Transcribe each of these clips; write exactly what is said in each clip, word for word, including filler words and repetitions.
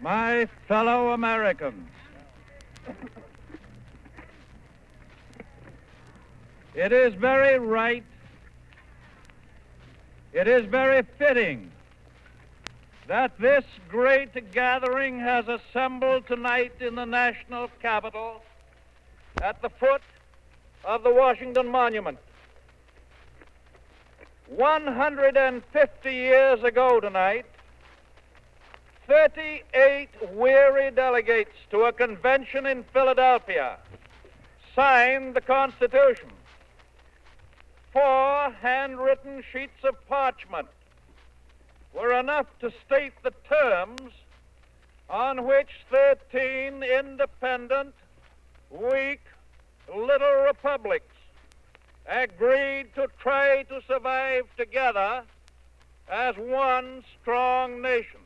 My fellow Americans, it is very right, it is very fitting that this great gathering has assembled tonight in the national capital at the foot of the Washington Monument. one hundred fifty years ago tonight, thirty-eight weary delegates to a convention in Philadelphia signed the Constitution. Four handwritten sheets of parchment were enough to state the terms on which thirteen independent, weak, little republics agreed to try to survive together as one strong nation.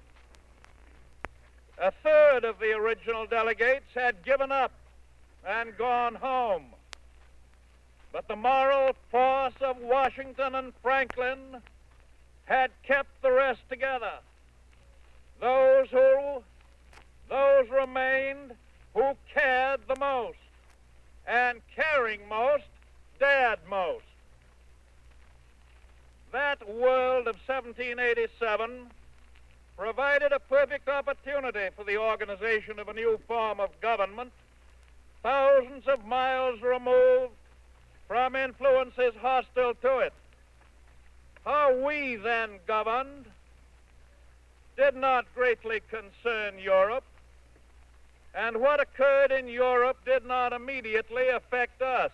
A third of the original delegates had given up and gone home. But the moral force of Washington and Franklin had kept the rest together. Those who, those remained who cared the most, and caring most, dared most. That world of seventeen eighty-seven provided a perfect opportunity for the organization of a new form of government, thousands of miles removed from influences hostile to it. How we then governed did not greatly concern Europe, and what occurred in Europe did not immediately affect us.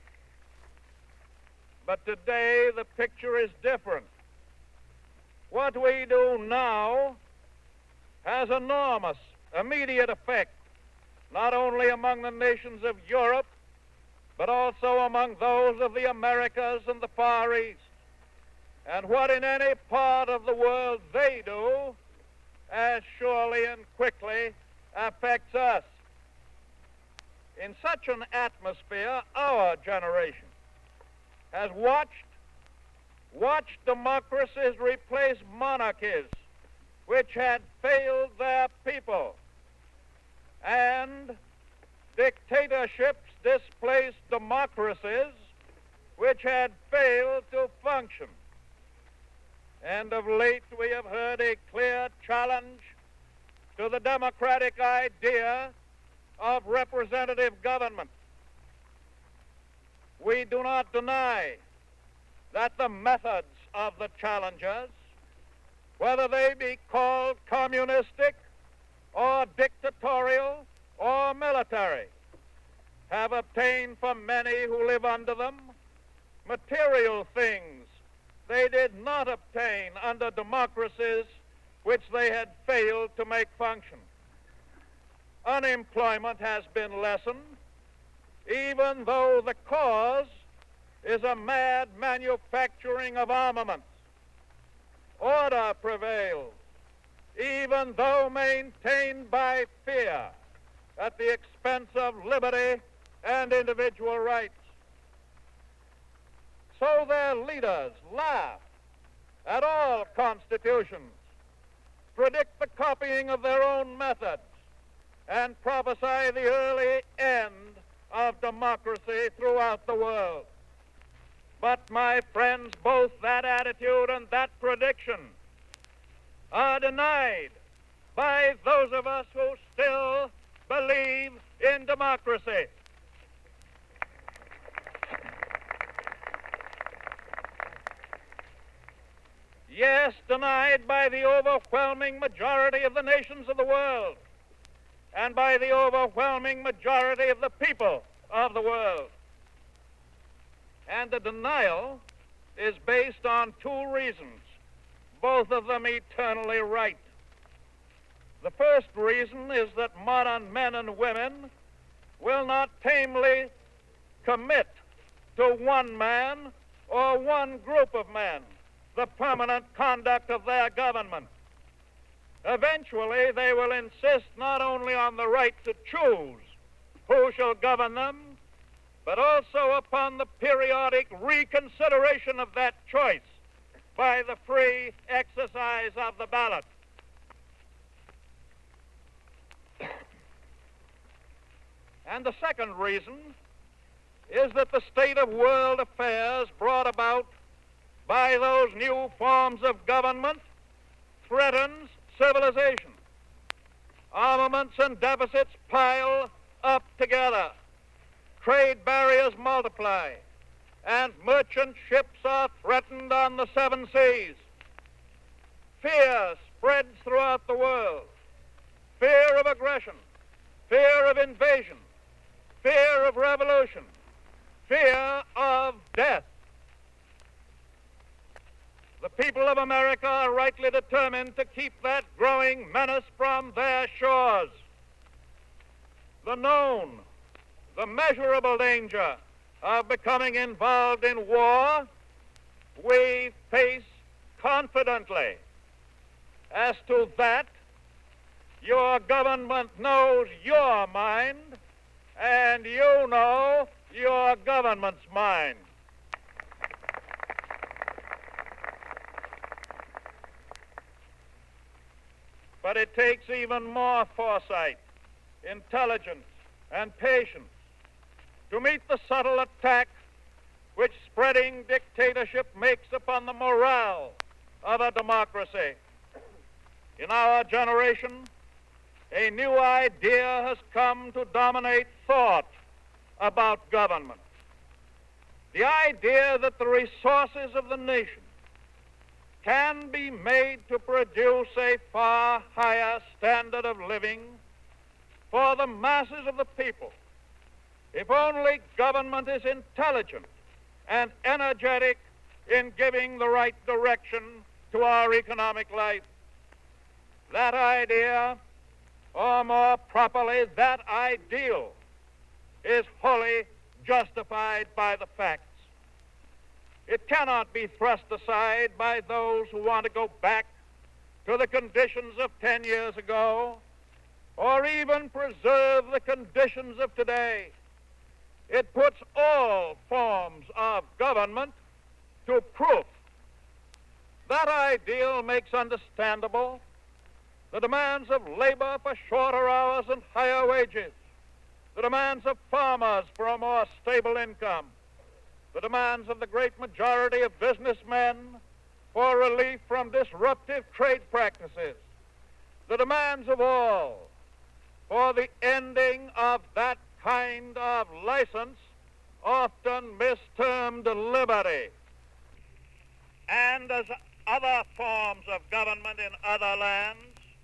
But today the picture is different. What we do now has enormous, immediate effect, not only among the nations of Europe, but also among those of the Americas and the Far East. And what in any part of the world they do, as surely and quickly affects us. In such an atmosphere, our generation has watched watched democracies replace monarchies which had failed their people, and dictatorships displace democracies which had failed to function. And of late we have heard a clear challenge to the democratic idea of representative government. We do not deny that the methods of the challengers, whether they be called communistic or dictatorial or military, have obtained from many who live under them material things they did not obtain under democracies which they had failed to make function. Unemployment has been lessened, even though the cause is a mad manufacturing of armaments. Order prevails, even though maintained by fear at the expense of liberty and individual rights. So their leaders laugh at all constitutions, predict the copying of their own methods, and prophesy the early end of democracy throughout the world. But, my friends, both that attitude and that prediction are denied by those of us who still believe in democracy. Yes, denied by the overwhelming majority of the nations of the world and by the overwhelming majority of the people of the world. And the denial is based on two reasons, both of them eternally right. The first reason is that modern men and women will not tamely commit to one man or one group of men the permanent conduct of their government. Eventually, they will insist not only on the right to choose who shall govern them, but also upon the periodic reconsideration of that choice by the free exercise of the ballot. And the second reason is that the state of world affairs brought about by those new forms of government threatens civilization. Armaments and deficits pile up together. Trade barriers multiply, and merchant ships are threatened on the seven seas. Fear spreads throughout the world. Fear of aggression, fear of invasion, fear of revolution, fear of death. The people of America are rightly determined to keep that growing menace from their shores. The known, the measurable danger of becoming involved in war, we face confidently. As to that, your government knows your mind, and you know your government's mind. But it takes even more foresight, intelligence, and patience to meet the subtle attack which spreading dictatorship makes upon the morale of a democracy. In our generation, a new idea has come to dominate thought about government. The idea that the resources of the nation can be made to produce a far higher standard of living for the masses of the people if only government is intelligent and energetic in giving the right direction to our economic life. That idea, or more properly, that ideal, is wholly justified by the facts. It cannot be thrust aside by those who want to go back to the conditions of ten years ago, or even preserve the conditions of today. It puts all forms of government to proof. That ideal makes understandable the demands of labor for shorter hours and higher wages, the demands of farmers for a more stable income, the demands of the great majority of businessmen for relief from disruptive trade practices, the demands of all for the ending of that kind of license, often mistermed liberty. And as other forms of government in other lands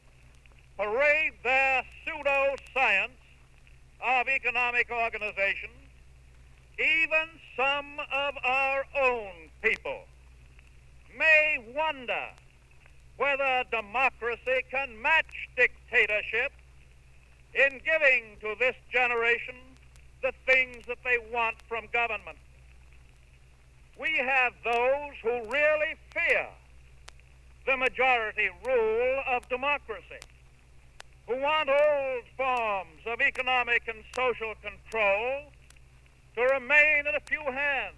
parade their pseudo-science of economic organization, even some of our own people may wonder whether democracy can match dictatorship in giving to this generation the things that they want from government. We have those who really fear the majority rule of democracy, who want old forms of economic and social control to remain in a few hands.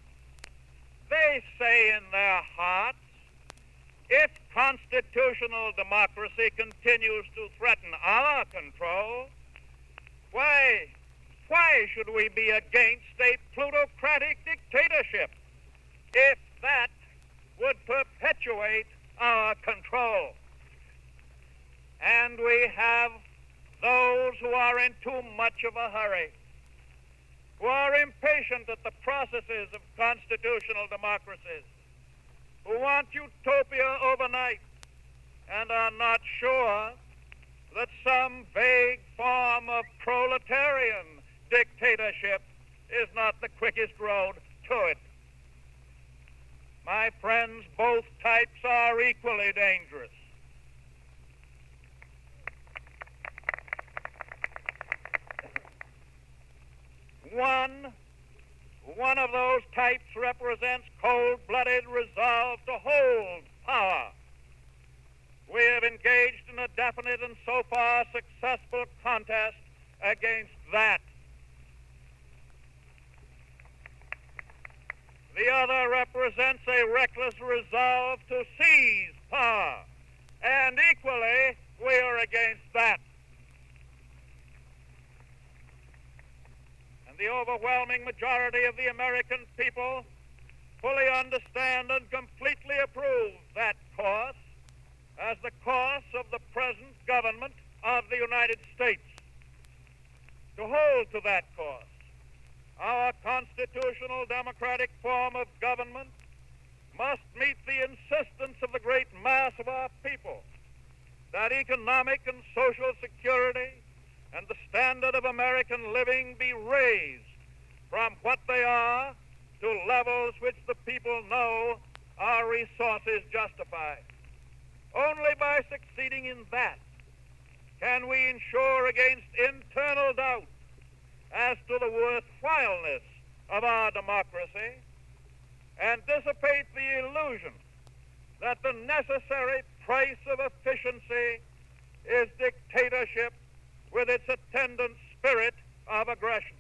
They say in their hearts, if constitutional democracy continues to threaten our control, why, why should we be against a plutocratic dictatorship if that would perpetuate our control? And we have those who are in too much of a hurry, who are impatient at the processes of constitutional democracies, who want utopia overnight and are not sure that some vague form of proletarian dictatorship is not the quickest road to it. My friends, both types are equally dangerous. One, one of those types represents cold-blooded resolve to hold power. We have engaged in a definite and so far successful contest against that. The other represents a reckless resolve to seize power, and equally we are against that. the overwhelming majority of the American people fully understand and completely approve that course as the course of the present government of the United States. To hold to that course, our constitutional democratic form of government must meet the insistence of the great mass of our people that economic and social security and the standard of American living be raised from what they are to levels which the people know our resources justify. Only by succeeding in that can we ensure against internal doubt as to the worthwhileness of our democracy and dissipate the illusion that the necessary price of efficiency is dictatorship with its attendant spirit of aggression.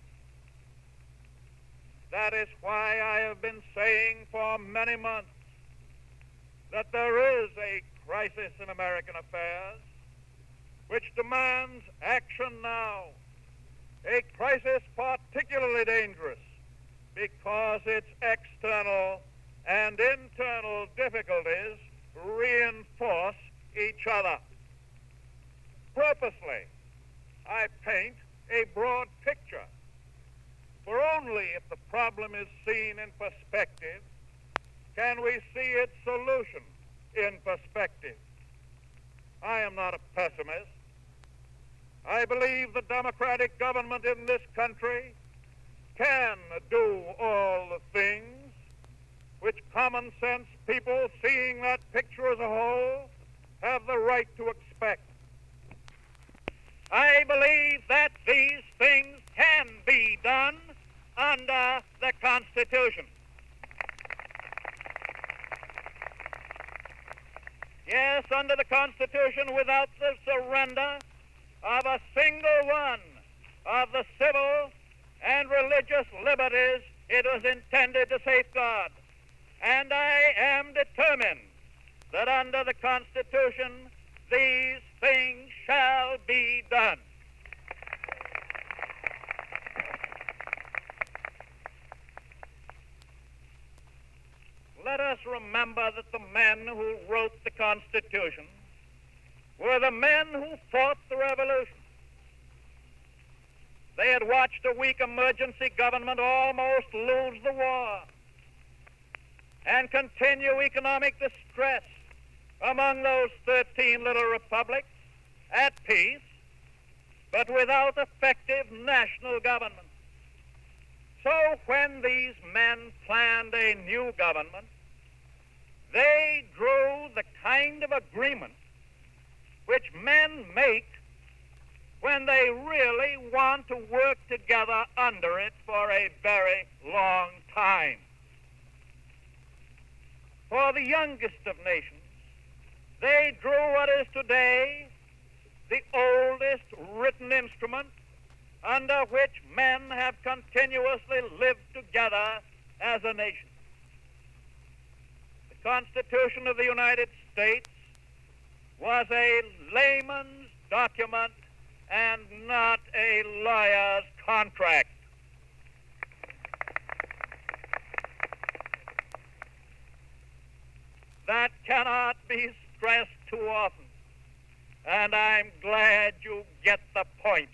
That is why I have been saying for many months that there is a crisis in American affairs which demands action now, a crisis particularly dangerous because its external and internal difficulties reinforce each other. Purposely, I paint a broad picture, for only if the problem is seen in perspective can we see its solution in perspective. I am not a pessimist. I believe the democratic government in this country can do all the things which common sense people seeing that picture as a whole have the right to expect. I believe that these things can be done under the Constitution. Yes, under the Constitution, without the surrender of a single one of the civil and religious liberties it was intended to safeguard. And I am determined that under the Constitution, these things shall be done. Let us remember that the men who wrote the Constitution were the men who fought the revolution. They had watched a weak emergency government almost lose the war and continue economic distress among those thirteen little republics at peace, but without effective national government. So when these men planned a new government, they drew the kind of agreement which men make when they really want to work together under it for a very long time. For the youngest of nations, they drew what is today the oldest written instrument under which men have continuously lived together as a nation. The Constitution of the United States was a layman's document and not a lawyer's contract. That cannot be stressed too often, and I'm glad you get the point.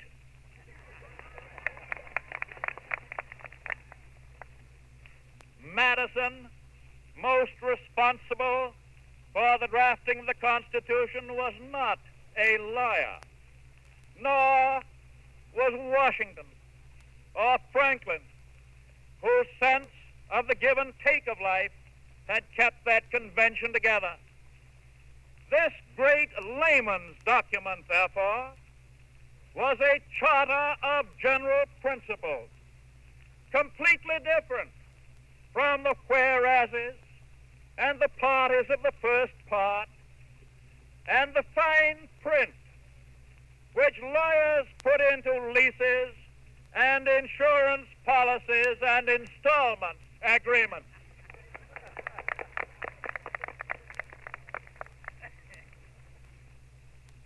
Madison, most responsible for the drafting of the Constitution, was not a lawyer, nor was Washington or Franklin, whose sense of the give and take of life had kept that convention together. This great layman's document, therefore, was a charter of general principles, completely different from the whereases and the parties of the first part, and the fine print which lawyers put into leases and insurance policies and installment agreements.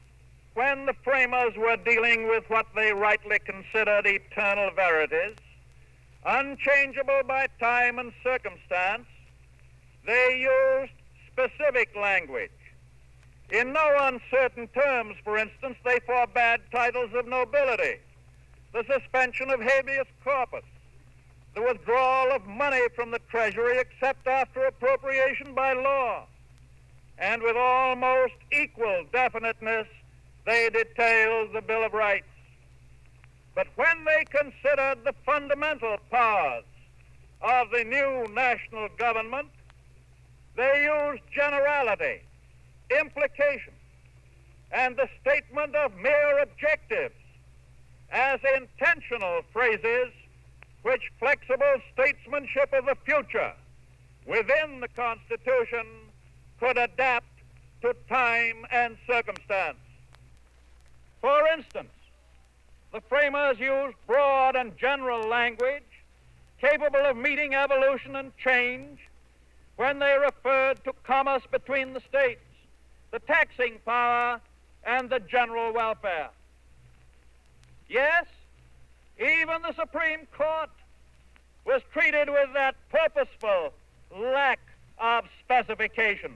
When the framers were dealing with what they rightly considered eternal verities, Unchangeable by time and circumstance, they used specific language. In no uncertain terms, for instance, they forbade titles of nobility, the suspension of habeas corpus, the withdrawal of money from the Treasury except after appropriation by law, and with almost equal definiteness, they detailed the Bill of Rights. But when they considered the fundamental powers of the new national government, they used generality, implication, and the statement of mere objectives as intentional phrases which flexible statesmanship of the future within the Constitution could adapt to time and circumstance. For instance, the framers used broad and general language capable of meeting evolution and change when they referred to commerce between the states, the taxing power, and the general welfare. Yes, even the Supreme Court was treated with that purposeful lack of specification.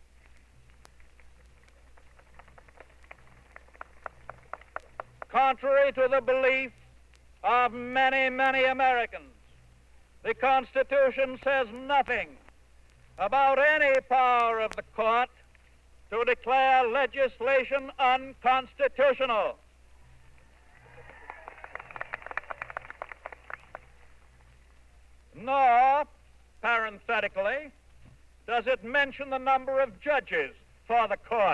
Contrary to the belief of many, many Americans, the Constitution says nothing about any power of the court to declare legislation unconstitutional. Nor, parenthetically, does it mention the number of judges for the court.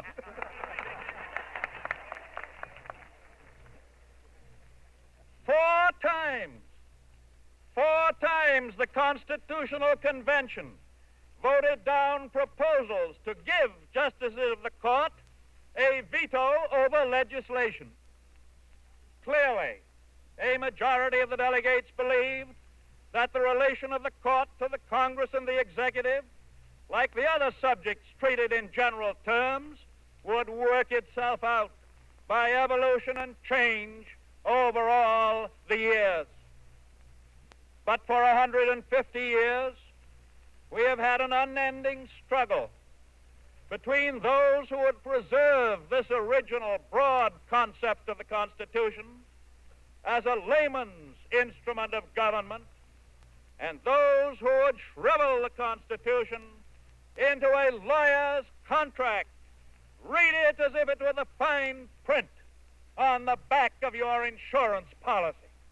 Four times, four times the Constitutional Convention voted down proposals to give justices of the court a veto over legislation. Clearly, a majority of the delegates believed that the relation of the court to the Congress and the executive, like the other subjects treated in general terms, would work itself out by evolution and change over all the years. But for one hundred fifty years, we have had an unending struggle between those who would preserve this original broad concept of the Constitution as a layman's instrument of government and those who would shrivel the Constitution into a lawyer's contract. Read it as if it were the fine print on the back of your insurance policy.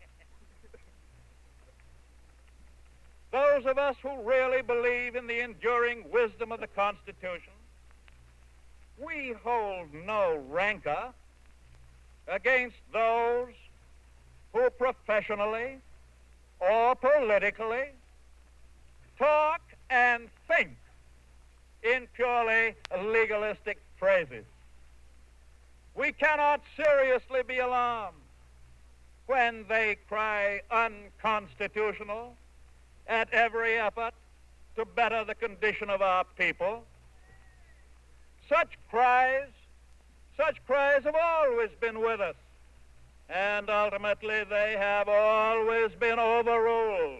Those of us who really believe in the enduring wisdom of the Constitution, we hold no rancor against those who professionally or politically talk and think in purely legalistic phrases. We cannot seriously be alarmed when they cry unconstitutional at every effort to better the condition of our people. Such cries, such cries have always been with us, and ultimately they have always been overruled.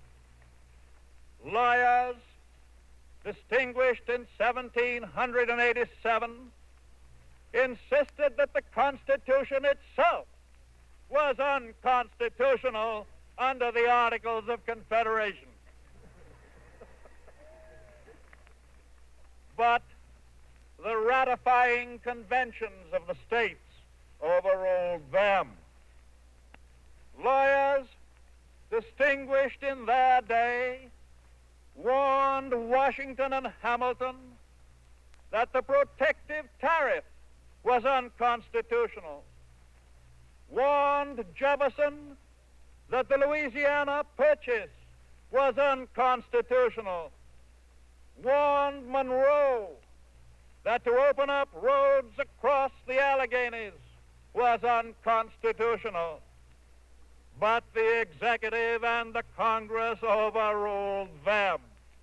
Lawyers, distinguished in seventeen eighty-seven, insisted that the Constitution itself was unconstitutional under the Articles of Confederation. But the ratifying conventions of the states overruled them. Lawyers, distinguished in their day, warned Washington and Hamilton that the protective tariff was unconstitutional, warned Jefferson that the Louisiana Purchase was unconstitutional, warned Monroe that to open up roads across the Alleghenies was unconstitutional. But the executive and the Congress overruled them.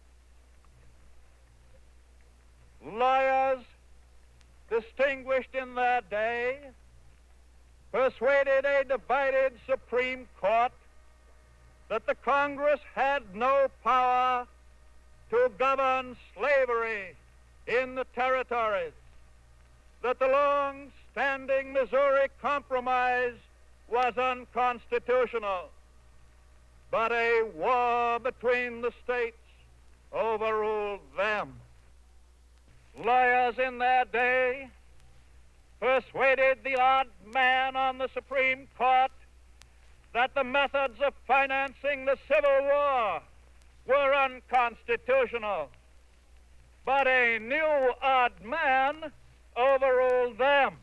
Lawyers, distinguished in their day, persuaded a divided Supreme Court that the Congress had no power to govern slavery in the territories, that the long-standing Missouri Compromise was unconstitutional, but a war between the states overruled them. Lawyers in their day persuaded the odd man on the Supreme Court that the methods of financing the Civil War were unconstitutional, but a new odd man overruled them.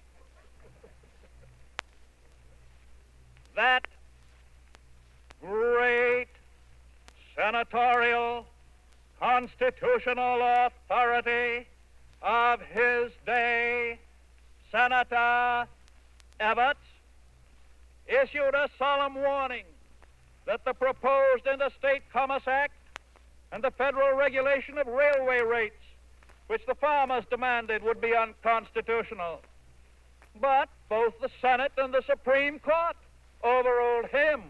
That great senatorial constitutional authority of his day, Senator Evarts, issued a solemn warning that the proposed Interstate Commerce Act and the federal regulation of railway rates, which the farmers demanded, would be unconstitutional. But both the Senate and the Supreme Court overruled him.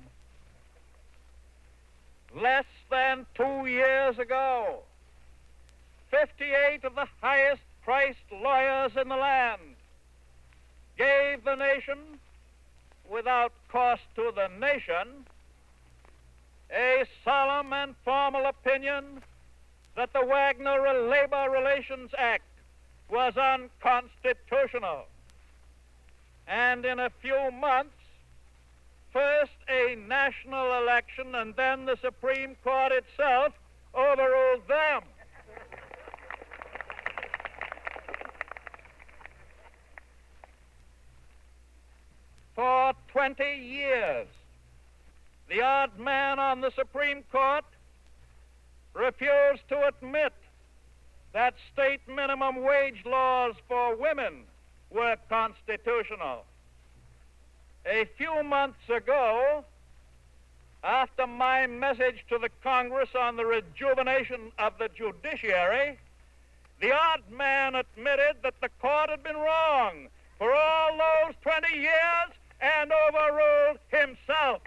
Less than two years ago, fifty-eight of the highest-priced lawyers in the land gave the nation, without cost to the nation, a solemn and formal opinion that the Wagner Labor Relations Act was unconstitutional. And in a few months, first a national election and then the Supreme Court itself overruled them. For twenty years, the odd man on the Supreme Court refused to admit that state minimum wage laws for women were constitutional. A few months ago, after my message to the Congress on the rejuvenation of the judiciary, the odd man admitted that the court had been wrong for all those twenty years and overruled himself.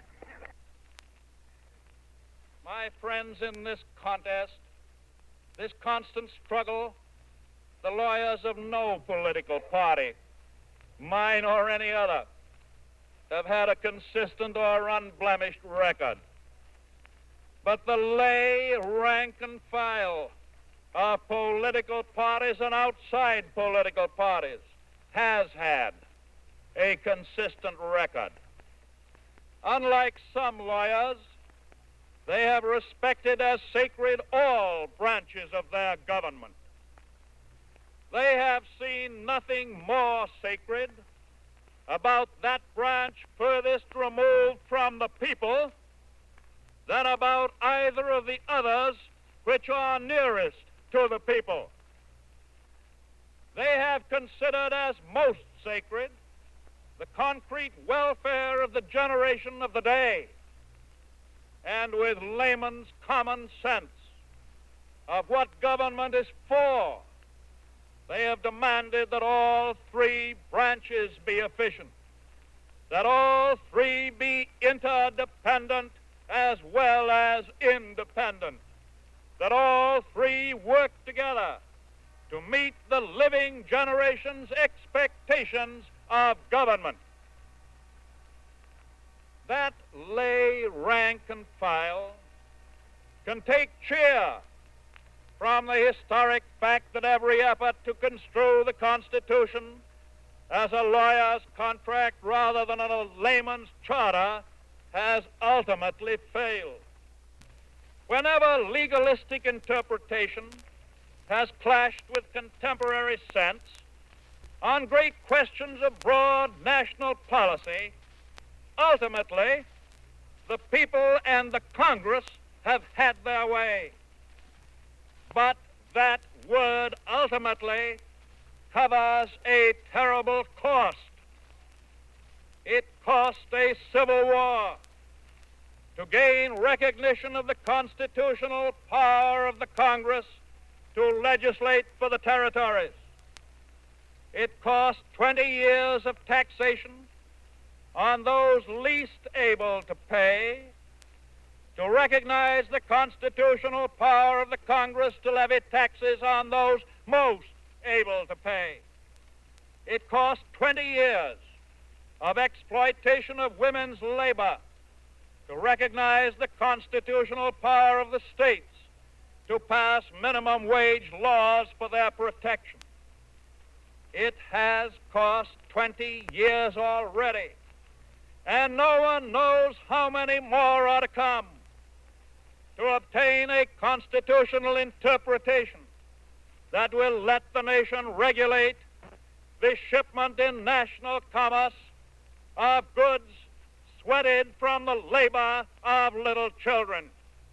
My friends, in this contest, this constant struggle, the lawyers of no political party, mine or any other, have had a consistent or unblemished record. But the lay, rank and file of political parties and outside political parties has had a consistent record. Unlike some lawyers, they have respected as sacred all branches of their government. They have seen nothing more sacred about that branch furthest removed from the people than about either of the others which are nearest to the people. They have considered as most sacred the concrete welfare of the generation of the day, and with layman's common sense of what government is for, they have demanded that all three branches be efficient, that all three be interdependent as well as independent, that all three work together to meet the living generation's expectations of government. That lay, rank, and file can take cheer from the historic fact that every effort to construe the Constitution as a lawyer's contract rather than a layman's charter has ultimately failed. Whenever legalistic interpretation has clashed with contemporary sense on great questions of broad national policy, ultimately, the people and the Congress have had their way. But that word ultimately covers a terrible cost. It cost a civil war to gain recognition of the constitutional power of the Congress to legislate for the territories. It cost twenty years of taxation on those least able to pay to recognize the constitutional power of the Congress to levy taxes on those most able to pay. It cost twenty years of exploitation of women's labor to recognize the constitutional power of the states to pass minimum wage laws for their protection. It has cost twenty years already, and no one knows how many more are to come to obtain a constitutional interpretation that will let the nation regulate the shipment in national commerce of goods sweated from the labor of little children.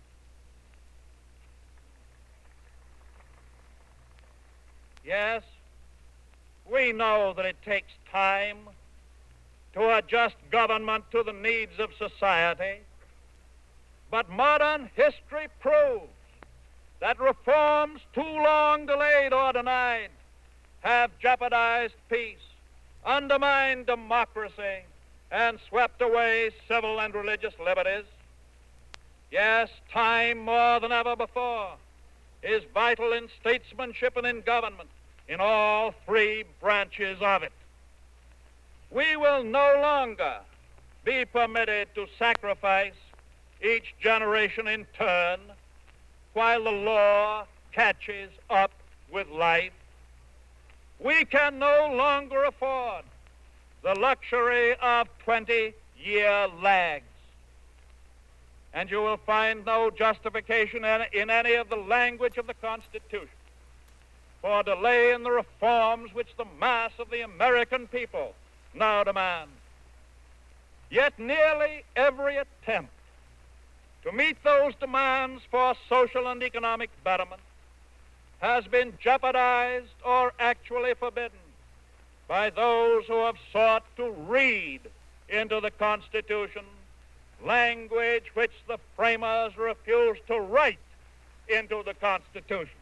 Yes, we know that it takes time to adjust government to the needs of society, but modern history proves that reforms too long delayed or denied have jeopardized peace, undermined democracy, and swept away civil and religious liberties. Yes, time more than ever before is vital in statesmanship and in government, in all three branches of it. We will no longer be permitted to sacrifice each generation in turn while the law catches up with life. We can no longer afford the luxury of twenty-year lags. And you will find no justification in any of the language of the Constitution for delay in the reforms which the mass of the American people now demand. Yet nearly every attempt to meet those demands for social and economic betterment has been jeopardized or actually forbidden by those who have sought to read into the Constitution language which the framers refused to write into the Constitution.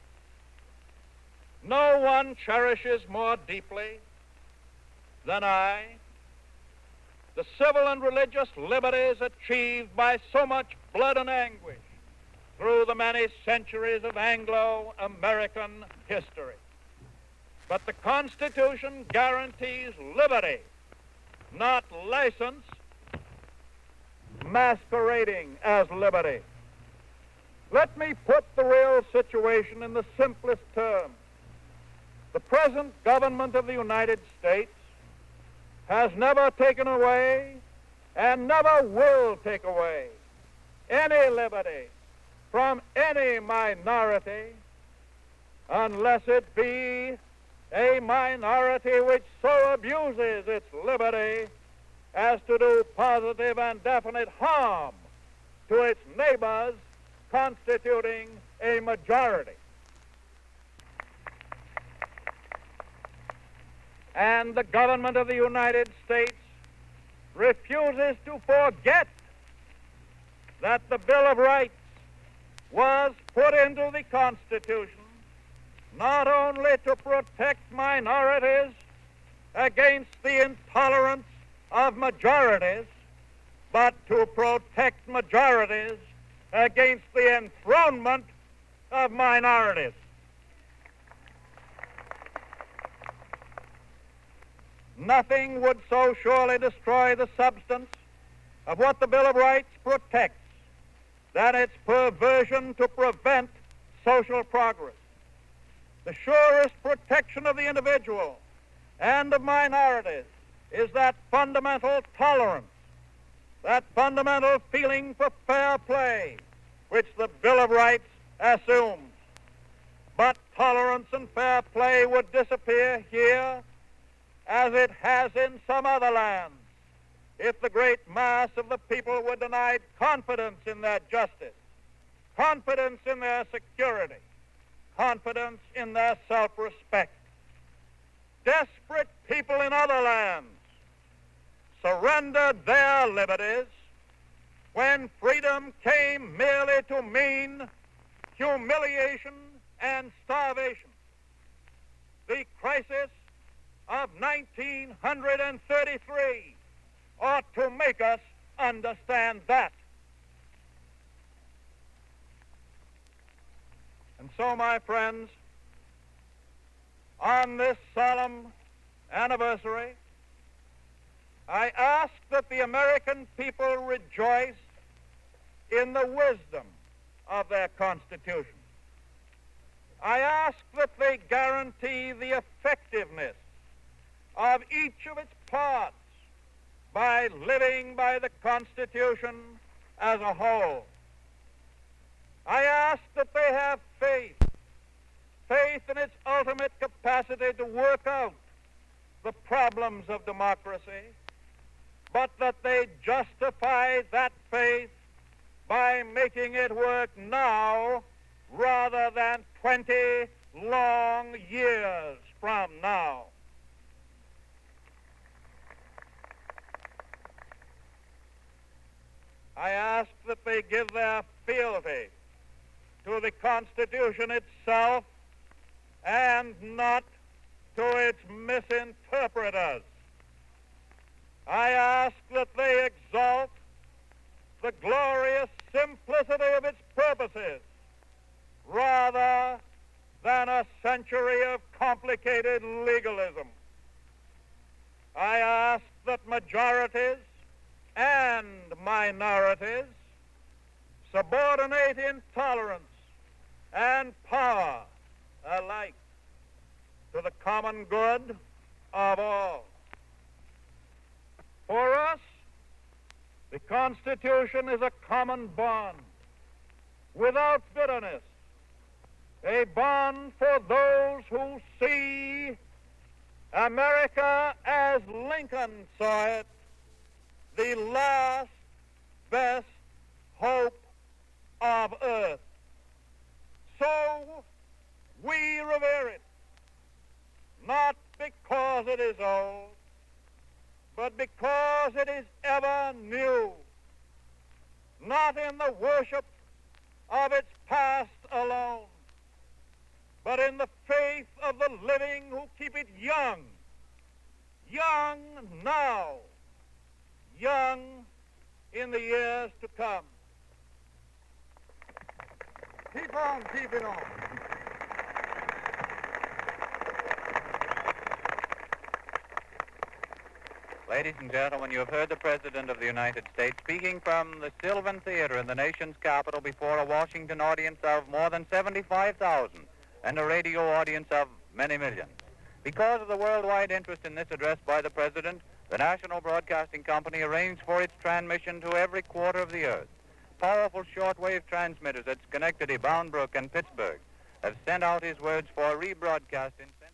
No one cherishes more deeply than I the civil and religious liberties achieved by so much blood and anguish through the many centuries of Anglo-American history. But the Constitution guarantees liberty, not license, masquerading as liberty. Let me put the real situation in the simplest terms. The present government of the United States has never taken away and never will take away any liberty from any minority unless it be a minority which so abuses its liberty as to do positive and definite harm to its neighbors, constituting a majority. And the government of the United States refuses to forget that the Bill of Rights was put into the Constitution not only to protect minorities against the intolerance of majorities, but to protect majorities against the enthronement of minorities. Nothing would so surely destroy the substance of what the Bill of Rights protects than its perversion to prevent social progress. The surest protection of the individual and of minorities is that fundamental tolerance, that fundamental feeling for fair play which the Bill of Rights assumes. But tolerance and fair play would disappear here as it has in some other lands if the great mass of the people were denied confidence in their justice, confidence in their security, confidence in their self-respect. Desperate people in other lands surrendered their liberties when freedom came merely to mean humiliation and starvation. The crisis of nineteen thirty-three ought to make us understand that. And so, my friends, on this solemn anniversary, I ask that the American people rejoice in the wisdom of their Constitution. I ask that they guarantee the effectiveness of each of its parts by living by the Constitution as a whole. I ask that they have faith, faith in its ultimate capacity to work out the problems of democracy, but that they justify that faith by making it work now rather than twenty long years from now. I ask that they give their fealty to the Constitution itself and not to its misinterpreters. I ask that they exalt the glorious simplicity of its purposes rather than a century of complicated legalism. I ask that majorities and minorities subordinate intolerance and power alike to the common good of all. For us, the Constitution is a common bond without bitterness, a bond for those who see America as Lincoln saw it, the last best hope of earth. So we revere it, not because it is old, but because it is ever new, not in the worship of its past alone, but in the faith of the living who keep it young, young now, young in the years to come. Keep on keeping on. Ladies and gentlemen, you have heard the President of the United States speaking from the Sylvan Theater in the nation's capital before a Washington audience of more than seventy-five thousand and a radio audience of many millions. Because of the worldwide interest in this address by the President, the National Broadcasting Company arranged for its transmission to every quarter of the earth. Powerful shortwave transmitters at Schenectady, Bound Brook, and Pittsburgh have sent out his words for rebroadcast in